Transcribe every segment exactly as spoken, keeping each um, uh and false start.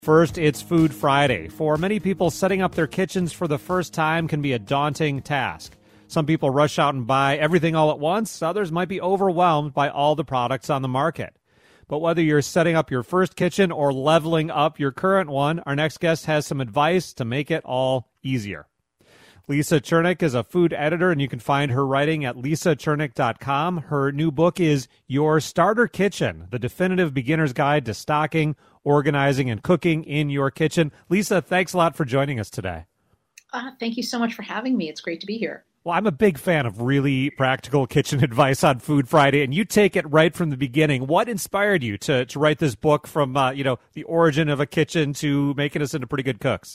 First, it's Food Friday. For many people, setting up their kitchens for the first time can be a daunting task. Some people rush out and buy everything all at once. Others might be overwhelmed by all the products on the market. But whether you're setting up your first kitchen or leveling up your current one, our next guest has some advice to make it all easier. Lisa Chernick is a food editor, and you can find her writing at lisa chernick dot com. Her new book is Your Starter Kitchen, the definitive beginner's guide to stocking, organizing, and cooking in your kitchen. Lisa, thanks a lot for joining us today. Uh, thank you so much for having me. It's great to be here. Well, I'm a big fan of really practical kitchen advice on Food Friday, and you take it right from the beginning. What inspired you to, to write this book from, uh, you know, the origin of a kitchen to making us into pretty good cooks?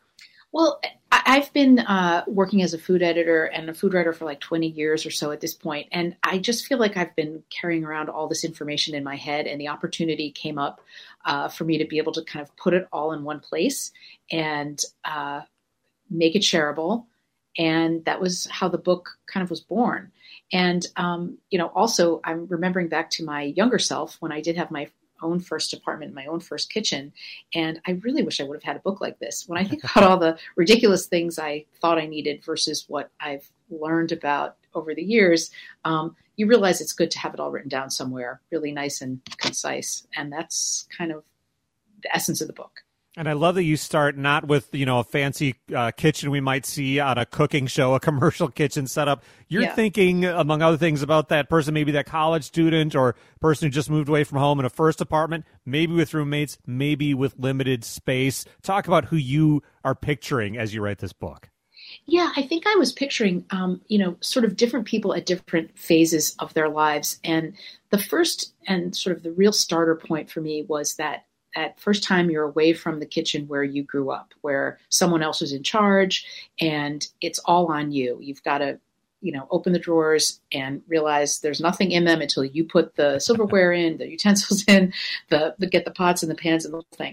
Well, I've been uh, working as a food editor and a food writer for like twenty years or so at this point, and I just feel like I've been carrying around all this information in my head, and the opportunity came up uh, for me to be able to kind of put it all in one place and uh, make it shareable, and that was how the book kind of was born. And, um, you know, also I'm remembering back to my younger self when I did have my own first apartment, my own first kitchen. And I really wish I would have had a book like this. When I think about all the ridiculous things I thought I needed versus what I've learned about over the years, um, you realize it's good to have it all written down somewhere, really nice and concise. And that's kind of the essence of the book. And I love that you start not with, you know, a fancy uh, kitchen we might see on a cooking show, a commercial kitchen setup. You're yeah. thinking, among other things, about that person, maybe that college student or person who just moved away from home in a first apartment, maybe with roommates, maybe with limited space. Talk about who you are picturing as you write this book. Yeah, I think I was picturing, um, you know, sort of different people at different phases of their lives. And the first and sort of the real starter point for me was that that first time you're away from the kitchen where you grew up, where someone else was in charge and it's all on you. You've got to, you know, open the drawers and realize there's nothing in them until you put the silverware in, the utensils in, the, the get the pots and the pans and the whole thing.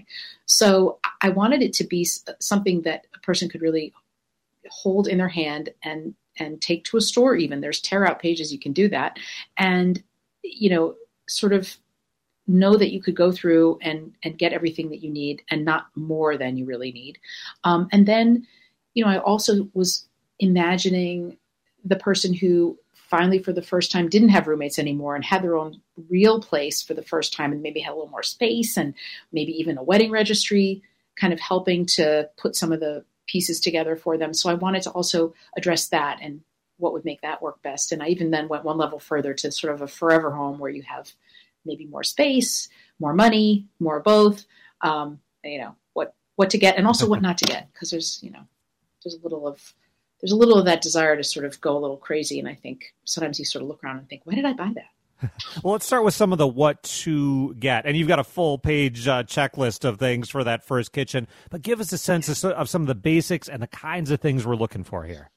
So I wanted it to be something that a person could really hold in their hand and, and take to a store even. There's tear out pages, you can do that. And, you know, sort of know that you could go through and, and get everything that you need and not more than you really need. Um, and then, you know, I also was imagining the person who finally for the first time didn't have roommates anymore and had their own real place for the first time and maybe had a little more space and maybe even a wedding registry kind of helping to put some of the pieces together for them. So I wanted to also address that and what would make that work best. And I even then went one level further to sort of a forever home where you have maybe more space, more money, more both, um, you know, what, what to get and also what not to get. Cause there's, you know, there's a little of, there's a little of that desire to sort of go a little crazy. And I think sometimes you sort of look around and think, why did I buy that? Well, let's start with some of the what to get. And you've got a full page uh, checklist of things for that first kitchen, but give us a sense of, of some of the basics and the kinds of things we're looking for here.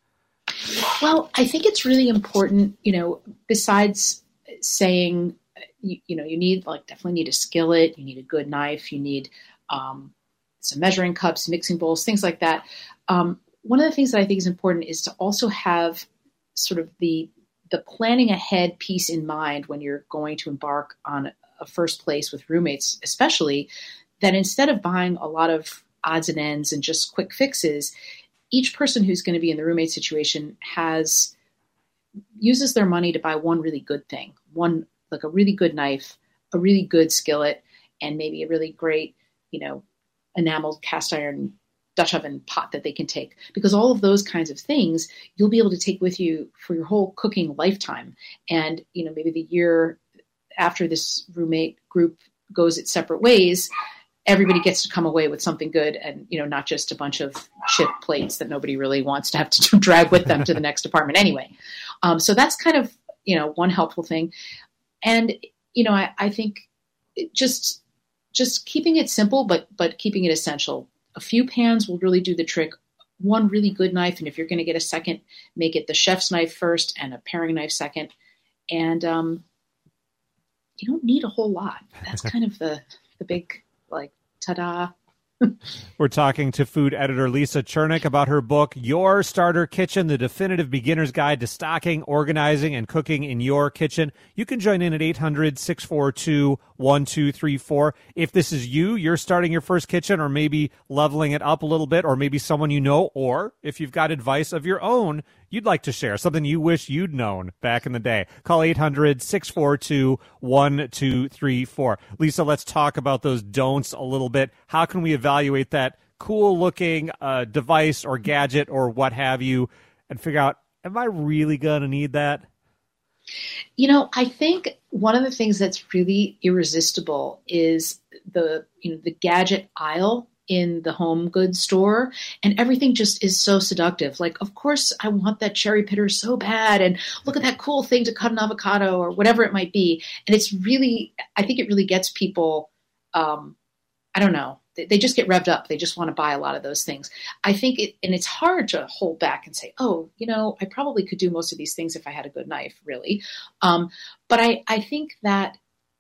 Well, I think it's really important, you know, besides saying, You, you know, you need like definitely need a skillet, you need a good knife, you need um, some measuring cups, mixing bowls, things like that. Um, one of the things that I think is important is to also have sort of the the planning ahead piece in mind when you're going to embark on a first place with roommates, especially that instead of buying a lot of odds and ends and just quick fixes, each person who's going to be in the roommate situation has uses their money to buy one really good thing, one like a really good knife, a really good skillet, and maybe a really great, you know, enameled cast iron Dutch oven pot that they can take. Because all of those kinds of things you'll be able to take with you for your whole cooking lifetime. And, you know, maybe the year after this roommate group goes its separate ways, everybody gets to come away with something good and, you know, not just a bunch of chip plates that nobody really wants to have to drag with them to the next apartment anyway. Um, so that's kind of, you know, one helpful thing. And, you know, I, I think just just keeping it simple, but but keeping it essential. A few pans will really do the trick. One really good knife, and if you're going to get a second, make it the chef's knife first and a paring knife second. And um, you don't need a whole lot. That's kind of the the big, like, ta-da. We're talking to food editor Lisa Chernick about her book, Your Starter Kitchen, the definitive beginner's guide to stocking, organizing, and cooking in your kitchen. You can join in at eight hundred, six four two, one two three four. If this is you, you're starting your first kitchen or maybe leveling it up a little bit, or maybe someone you know, or if you've got advice of your own you'd like to share, something you wish you'd known back in the day, call eight hundred, six four two, one two three four. Lisa, let's talk about those don'ts a little bit. How can we evaluate that cool-looking uh, device or gadget or what have you and figure out, am I really going to need that? You know, I think one of the things that's really irresistible is the, you know, the gadget aisle in the home goods store, and everything just is so seductive. Like, of course, I want that cherry pitter so bad, and look at that cool thing to cut an avocado or whatever it might be. And it's really, I think it really gets people, um, I don't know, they, they just get revved up. They just want to buy a lot of those things. I think it, and it's hard to hold back and say, oh, you know, I probably could do most of these things if I had a good knife, really. Um, but I, I think that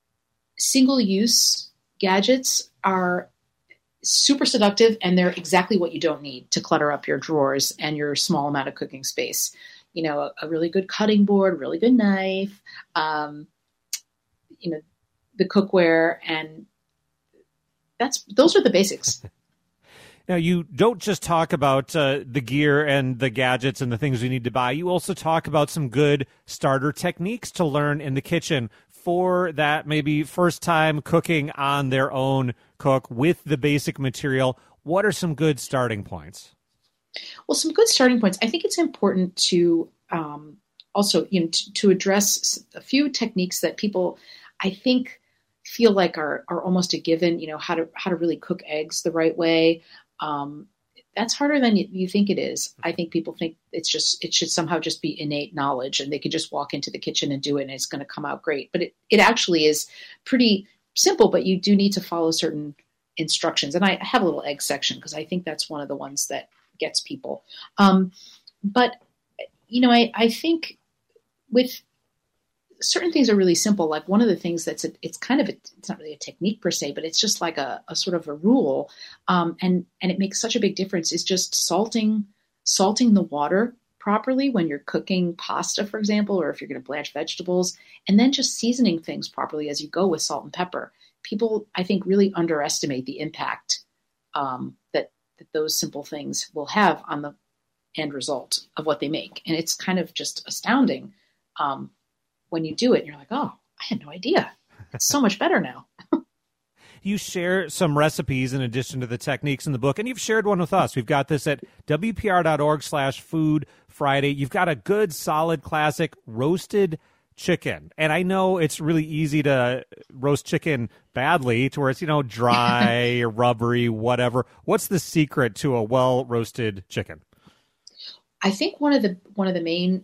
single-use gadgets are super seductive, and they're exactly what you don't need to clutter up your drawers and your small amount of cooking space. You know, a, a really good cutting board, really good knife, um, you know, the cookware, and that's those are the basics. Now, you don't just talk about uh, the gear and the gadgets and the things you need to buy. You also talk about some good starter techniques to learn in the kitchen for that maybe first time cooking on their own cook with the basic material. What are some good starting points? Well, some good starting points. I think it's important to um, also, you know, to, to address a few techniques that people, I think, feel like are are almost a given. You know, how to how to really cook eggs the right way. Um, that's harder than you, you think it is. I think people think it's just, it should somehow just be innate knowledge and they could just walk into the kitchen and do it and it's going to come out great. But it, it actually is pretty simple, but you do need to follow certain instructions. And I have a little egg section because I think that's one of the ones that gets people. Um, but, you know, I, I think with certain things are really simple. Like one of the things that's, a, it's kind of, a, it's not really a technique per se, but it's just like a, a sort of a rule. Um, and, and it makes such a big difference is just salting, salting the water properly when you're cooking pasta, for example, or if you're going to blanch vegetables, and then just seasoning things properly as you go with salt and pepper. People, I think, really underestimate the impact um, that, that those simple things will have on the end result of what they make. And it's kind of just astounding. Um, when you do it, you're like, oh, I had no idea. It's so much better now. You share some recipes in addition to the techniques in the book, and you've shared one with us. We've got this at W P R dot org slash food Friday. You've got a good, solid, classic roasted chicken. And I know it's really easy to roast chicken badly to where it's, you know, dry, rubbery, whatever. What's the secret to a well-roasted chicken? I think one of the one of the main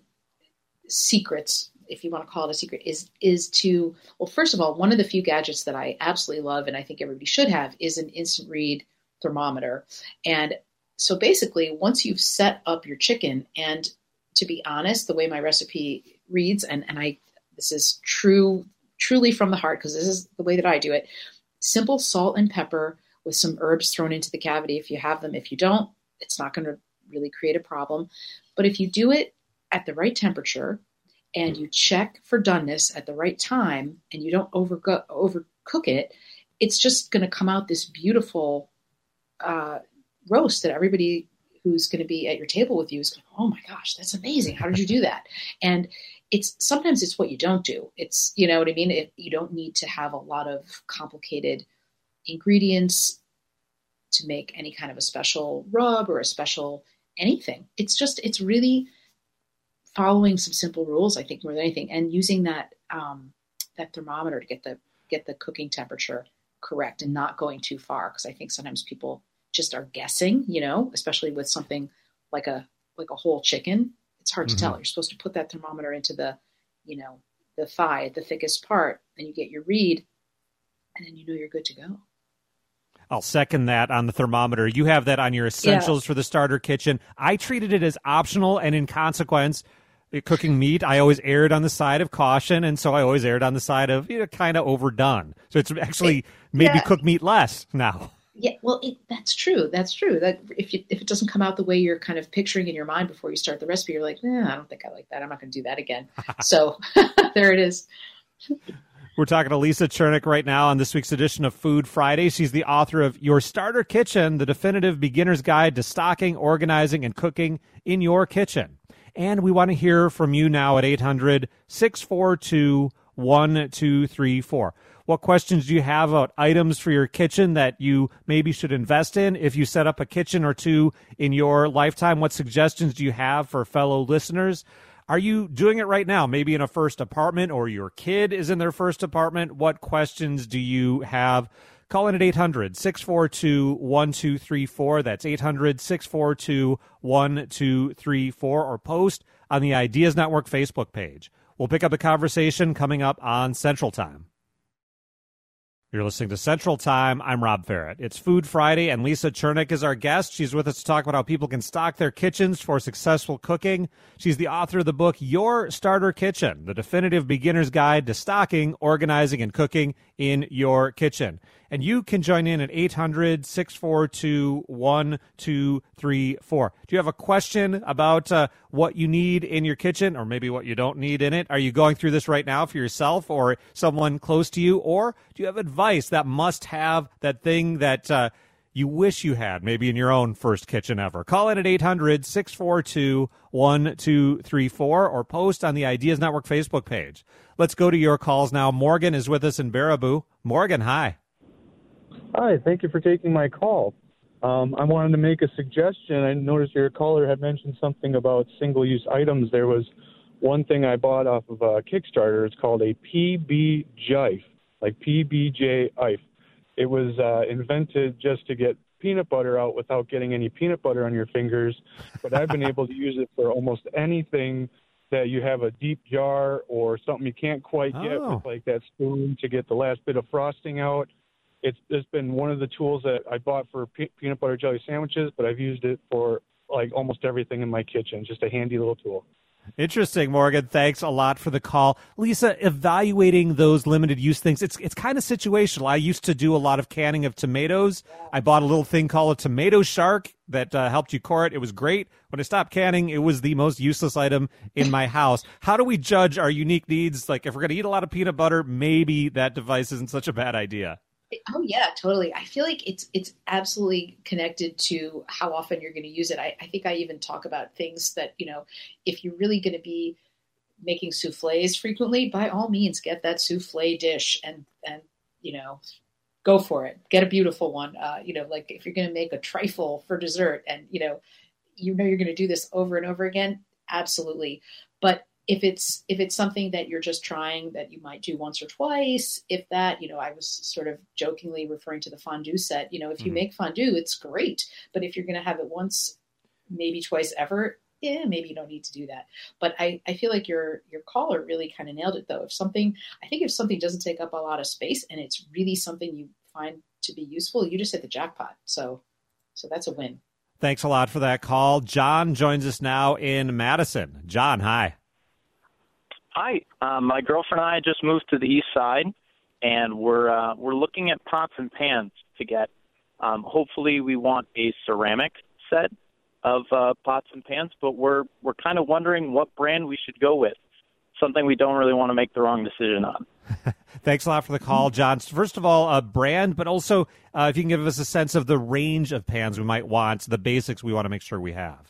secrets, if you want to call it a secret, is is to, well, first of all, one of the few gadgets that I absolutely love and I think everybody should have is an instant read thermometer. And so basically, once you've set up your chicken, and to be honest, the way my recipe reads, and, and I this is true, truly from the heart, because this is the way that I do it, simple salt and pepper with some herbs thrown into the cavity if you have them. If you don't, it's not going to really create a problem. But if you do it at the right temperature, and you check for doneness at the right time, and you don't overgo- overcook it, it's just going to come out this beautiful uh, roast that everybody who's going to be at your table with you is going, oh my gosh, that's amazing. How did you do that? And it's sometimes it's what you don't do. It's, you know what I mean? It, you don't need to have a lot of complicated ingredients to make any kind of a special rub or a special anything. It's just, it's really following some simple rules, I think, more than anything, and using that um, that thermometer to get the get the cooking temperature correct and not going too far. Because I think sometimes people just are guessing, you know, especially with something like a like a whole chicken. It's hard mm-hmm. to tell. You're supposed to put that thermometer into the, you know, the thigh, the thickest part, and you get your read, and then you know you're good to go. I'll second that on the thermometer. You have that on your essentials yeah. for the starter kitchen. I treated it as optional, and in consequence, cooking meat, I always erred on the side of caution, and so I always erred on the side of, you know, kind of overdone. So it's actually made yeah. me cook meat less now. Yeah, well, it, that's true. That's true. That if you, if it doesn't come out the way you're kind of picturing in your mind before you start the recipe, you're like, eh, I don't think I like that. I'm not going to do that again. So there it is. We're talking to Lisa Chernick right now on this week's edition of Food Friday. She's the author of Your Starter Kitchen, the definitive beginner's guide to stocking, organizing, and cooking in your kitchen. And we want to hear from you now at eight hundred, six four two, one two three four. What questions do you have about items for your kitchen that you maybe should invest in if you set up a kitchen or two in your lifetime? What suggestions do you have for fellow listeners? Are you doing it right now, maybe in a first apartment, or your kid is in their first apartment? What questions do you have? Call in at eight hundred, six four two, one two three four. That's eight hundred, six four two, one two three four, or post on the Ideas Network Facebook page. We'll pick up the conversation coming up on Central Time. You're listening to Central Time. I'm Rob Farrett. It's Food Friday, and Lisa Chernick is our guest. She's with us to talk about how people can stock their kitchens for successful cooking. She's the author of the book, Your Starter Kitchen, the definitive beginner's guide to stocking, organizing, and cooking in your kitchen. And you can join in at eight hundred, six four two, one two three four. Do you have a question about uh, what you need in your kitchen, or maybe what you don't need in it? Are you going through this right now for yourself or someone close to you? Or do you have advice, that must have, that thing that uh, you wish you had maybe in your own first kitchen ever? Call in at eight hundred, six four two, one two three four or post on the Ideas Network Facebook page. Let's go to your calls now. Morgan is with us in Baraboo. Morgan, hi. Hi, thank you for taking my call. Um, I wanted to make a suggestion. I noticed your caller had mentioned something about single-use items. There was one thing I bought off of a Kickstarter. It's called a P B Jife, like P B J I F. It was uh, invented just to get peanut butter out without getting any peanut butter on your fingers, but I've been able to use it for almost anything that you have a deep jar or something you can't quite get Oh. with like that spoon to get the last bit of frosting out. It's, it's been one of the tools that I bought for pe- peanut butter jelly sandwiches, but I've used it for like almost everything in my kitchen. Just a handy little tool. Interesting, Morgan. Thanks a lot for the call. Lisa, evaluating those limited use things, it's it's kind of situational. I used to do a lot of canning of tomatoes. I bought a little thing called a tomato shark that uh, helped you core it. It was great. When I stopped canning, it was the most useless item in my house. How do we judge our unique needs? Like, if we're going to eat a lot of peanut butter, maybe that device isn't such a bad idea. Oh yeah, totally. I feel like it's it's absolutely connected to how often you're going to use it. I, I think I even talk about things that, you know, if you're really going to be making souffles frequently, by all means, get that souffle dish and, and you know, go for it. Get a beautiful one. Uh, you know, like if you're going to make a trifle for dessert and, you know, you know you're going to do this over and over again, absolutely. But If it's if it's something that you're just trying that you might do once or twice, if that, you know, I was sort of jokingly referring to the fondue set. You know, if you Mhm. make fondue, it's great. But if you're going to have it once, maybe twice ever, yeah, maybe you don't need to do that. But I, I feel like your your caller really kind of nailed it, though. If something, I think if something doesn't take up a lot of space and it's really something you find to be useful, you just hit the jackpot. So, so that's a win. Thanks a lot for that call. John joins us now in Madison. John, hi. Hi, um, my girlfriend and I just moved to the east side, and we're uh, we're looking at pots and pans to get. Um, hopefully, we want a ceramic set of uh, pots and pans, but we're we're kind of wondering what brand we should go with. Something we don't really want to make the wrong decision on. Thanks a lot for the call, John. First of all, a brand, but also uh, if you can give us a sense of the range of pans we might want, the basics we want to make sure we have.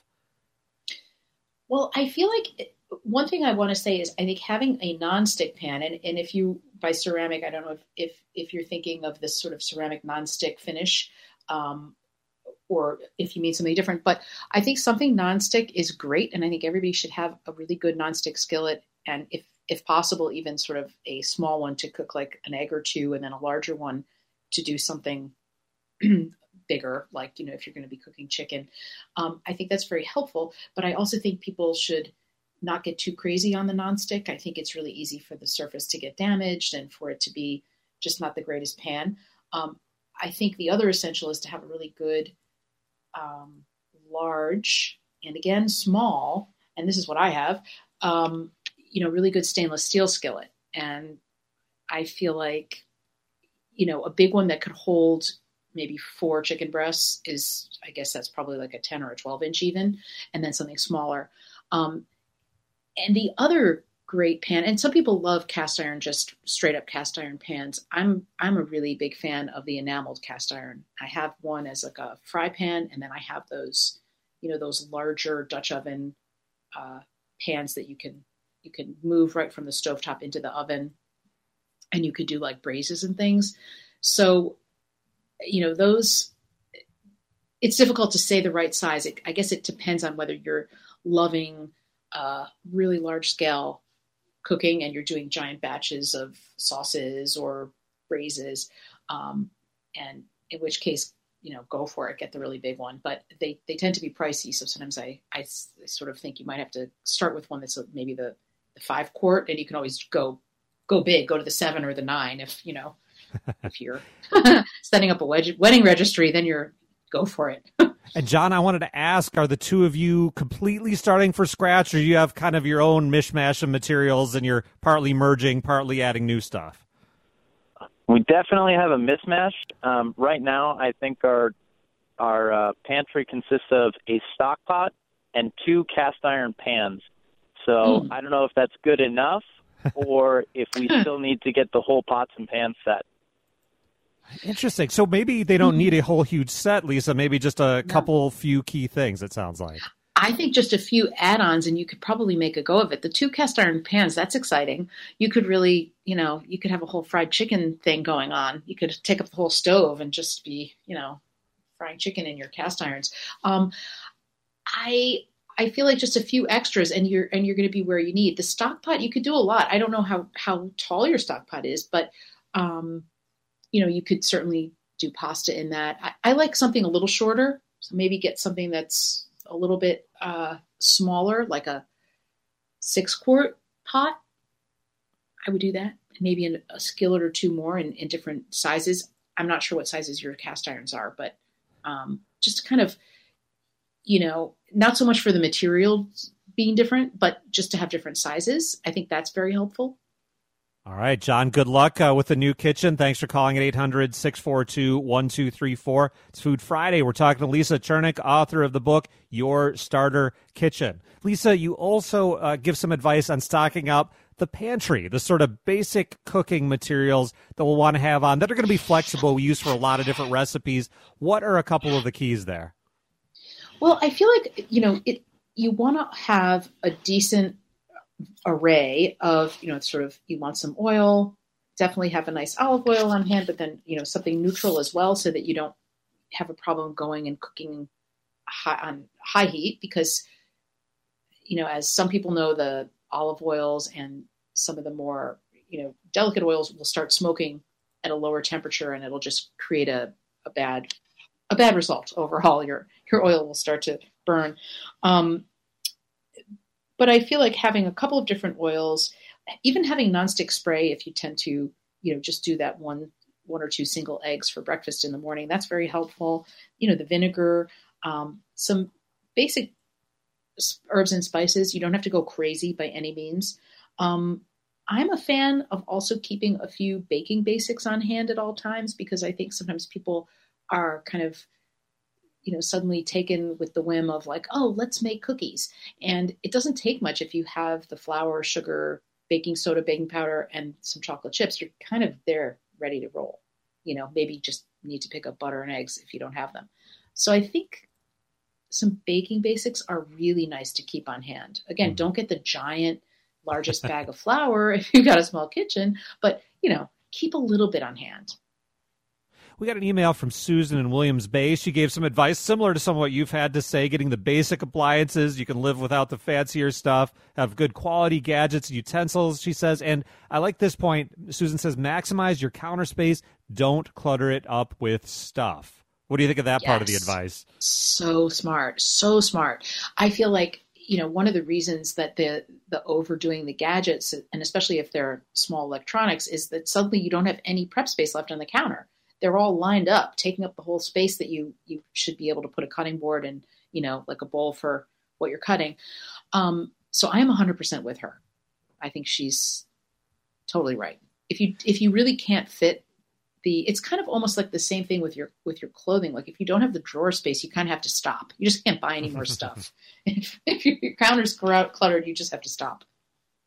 Well, I feel like one thing I want to say is I think having a nonstick pan, and, and if you, by ceramic, I don't know if, if, if you're thinking of this sort of ceramic nonstick finish, um, or if you mean something different, but I think something nonstick is great. And I think everybody should have a really good nonstick skillet. And if, if possible, even sort of a small one to cook like an egg or two, and then a larger one to do something bigger, like, you know, if you're going to be cooking chicken. Um, I think that's very helpful. But I also think people should not get too crazy on the nonstick. I think it's really easy for the surface to get damaged and for it to be just not the greatest pan. Um, I think the other essential is to have a really good, um, large, and again, small, and this is what I have, um, you know, really good stainless steel skillet. And I feel like, you know, a big one that could hold maybe four chicken breasts is, I guess that's probably like a ten or a twelve inch even, and then something smaller. Um, and the other great pan. And some people love cast iron, just straight up cast iron pans. I'm I'm a really big fan of the enameled cast iron. I have one as like a fry pan, and then I have those, you know, those larger Dutch oven uh, pans that you can you can move right from the stovetop into the oven, and you could do like braises and things. So, you know, those, it's difficult to say the right size. It, I guess it depends on whether you're loving uh, really large scale cooking and you're doing giant batches of sauces or braises, um, and in which case, you know, go for it, get the really big one. But they, they tend to be pricey. So sometimes I, I, I sort of think you might have to start with one that's maybe the, the five quart, and you can always go go big, go to the seven or the nine if, you know, if you're setting up a wed- wedding registry, then you're go for it. And John, I wanted to ask, are the two of you completely starting from scratch, or do you have kind of your own mishmash of materials and you're partly merging, partly adding new stuff? We definitely have a mismatch. Um, right now, I think our our uh, pantry consists of a stock pot and two cast iron pans. So mm. I don't know if that's good enough or if we still need to get the whole pots and pans set. Interesting. So maybe they don't need a whole huge set, Lisa. Maybe just a No. couple few key things, it sounds like. I think just a few add-ons and you could probably make a go of it. The two cast iron pans, that's exciting. You could really, you know, you could have a whole fried chicken thing going on. You could take up the whole stove and just be, you know, frying chicken in your cast irons. Um, I I feel like just a few extras and you're and you're going to be where you need. The stock pot, you could do a lot. I don't know how, how tall your stock pot is, but um, you know, you could certainly do pasta in that. I, I like something a little shorter. So maybe get something that's a little bit uh, smaller, like a six quart pot. I would do that. Maybe in a skillet or two more in, in different sizes. I'm not sure what sizes your cast irons are, but um, just kind of, you know, not so much for the material being different, but just to have different sizes. I think that's very helpful. All right, John, good luck uh, with the new kitchen. Thanks for calling at eight hundred, six four two, one two three four. It's Food Friday. We're talking to Lisa Chernick, author of the book, Your Starter Kitchen. Lisa, you also uh, give some advice on stocking up the pantry, the sort of basic cooking materials that we'll want to have on that are going to be flexible, we use for a lot of different recipes. What are a couple of the keys there? Well, I feel like, you know, it you want to have a decent array of, you know, sort of, you want some oil, definitely have a nice olive oil on hand, but then, you know, something neutral as well so that you don't have a problem going and cooking high, on high heat because, you know, as some people know, the olive oils and some of the more, you know, delicate oils will start smoking at a lower temperature and it'll just create a, a bad, a bad result overall. Your, your oil will start to burn. Um, But I feel like having a couple of different oils, even having nonstick spray, if you tend to, you know, just do that one, one or two single eggs for breakfast in the morning, that's very helpful. You know, the vinegar, um, some basic herbs and spices. You don't have to go crazy by any means. Um, I'm a fan of also keeping a few baking basics on hand at all times because I think sometimes people are kind of, you know, suddenly taken with the whim of like, oh, let's make cookies. And it doesn't take much if you have the flour, sugar, baking soda, baking powder, and some chocolate chips. You're kind of there ready to roll. You know, maybe just need to pick up butter and eggs if you don't have them. So I think some baking basics are really nice to keep on hand. Again, mm-hmm. Don't get the giant, largest bag of flour if you've got a small kitchen, but, you know, keep a little bit on hand. We got an email from Susan in Williams Bay. She gave some advice similar to some of what you've had to say, getting the basic appliances. You can live without the fancier stuff, have good quality gadgets and utensils, she says. And I like this point. Susan says, maximize your counter space. Don't clutter it up with stuff. What do you think of that yes. part of the advice? So smart. So smart. I feel like, you know, one of the reasons that the, the overdoing the gadgets, and especially if they're small electronics, is that suddenly you don't have any prep space left on the counter. They're all lined up, taking up the whole space that you you should be able to put a cutting board and, you know, like a bowl for what you're cutting. Um, so I am one hundred percent with her. I think she's totally right. If you if you really can't fit the, it's kind of almost like the same thing with your with your clothing. Like if you don't have the drawer space, you kind of have to stop. You just can't buy any more stuff. If, if your counter's cluttered, you just have to stop.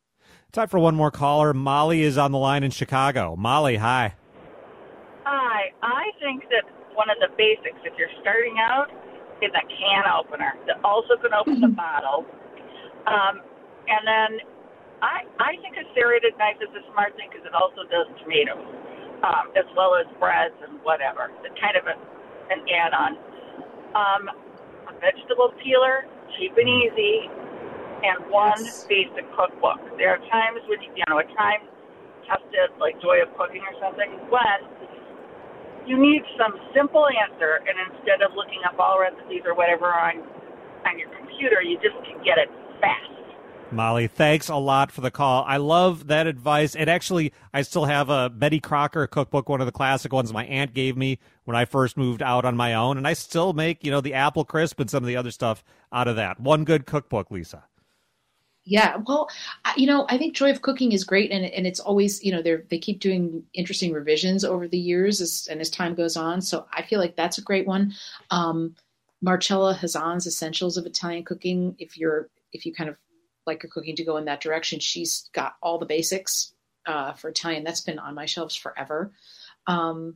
Time for one more caller. Molly is on the line in Chicago. Molly, hi. Hi. I think that one of the basics, if you're starting out, is a can opener that also can open the bottle. Um, and then I I think a serrated knife is a smart thing because it also does tomatoes, um, as well as breads and whatever. It's kind of a, an add-on. Um, a vegetable peeler, cheap and easy, and one Yes. basic cookbook. There are times when, you you know, a time tested, like Joy of Cooking or something, when you need some simple answer, and instead of looking up all recipes or whatever on, on your computer, you just can get it fast. Molly, thanks a lot for the call. I love that advice. And actually, I still have a Betty Crocker cookbook, one of the classic ones my aunt gave me when I first moved out on my own. And I still make, you know, the apple crisp and some of the other stuff out of that. One good cookbook, Lisa. Yeah, well, I- you know, I think Joy of Cooking is great, and and it's always, you know, they they keep doing interesting revisions over the years as and as time goes on. So I feel like that's a great one. Um, Marcella Hazan's Essentials of Italian Cooking. If you're if you kind of like your cooking to go in that direction, she's got all the basics uh, for Italian. That's been on my shelves forever. Um,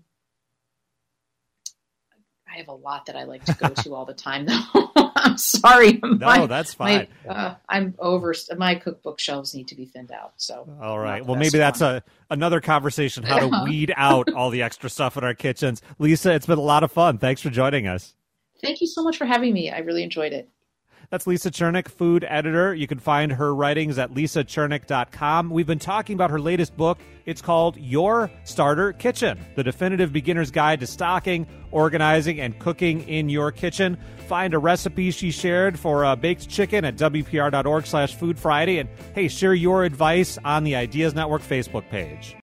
I have a lot that I like to go to all the time, though. I'm sorry. No, My- that's fine. my, uh, I'm over. My cookbook shelves need to be thinned out. So, All right. not Well, the maybe best that's one. a another conversation, how to weed out all the extra stuff in our kitchens. Lisa, it's been a lot of fun. Thanks for joining us. Thank you so much for having me. I really enjoyed it. That's Lisa Chernick, food editor. You can find her writings at lisa chernick dot com. We've been talking about her latest book. It's called Your Starter Kitchen, the definitive beginner's guide to stocking, organizing, and cooking in your kitchen. Find a recipe she shared for uh, baked chicken at w p r dot org slash food friday. And hey, share your advice on the Ideas Network Facebook page.